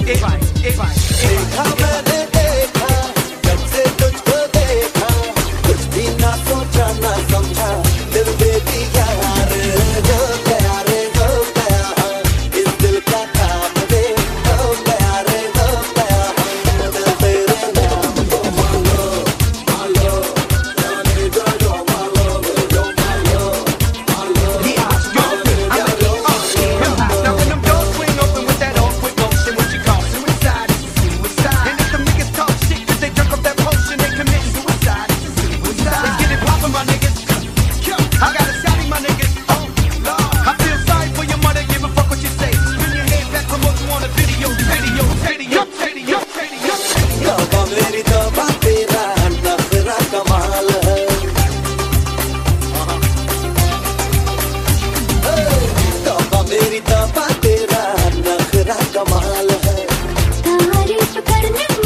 देखा मैंने देखा, जब से तुझको देखा, कुछ भी ना सोचा ना समझा, दिल दे दिया रे, हो गया रे, हो गया, इस दिल का काम दे, हो गया रे, हो गया, दिल तेरे नाम को मालो, मालो, जाने जा जो मालो, जो मालो, मालो, Now when them doors swing open with that awkward motion, what you call suicide? It's suicide. And if the niggas talk shit 'cause they drunk off that potion, they commit suicide. It's suicide. Let's get it poppin', my niggas. I got a shotty, my niggas. Oh Lord, I feel sorry for your mother. Give a fuck what you say. Spin your head back from what you want a video, video, video, video, video. तौबा मेरी तौबा तेरा नखरा कमाल है, तौबा मेरी तौबा तेरा नखरा कमाल है, तारीफ करने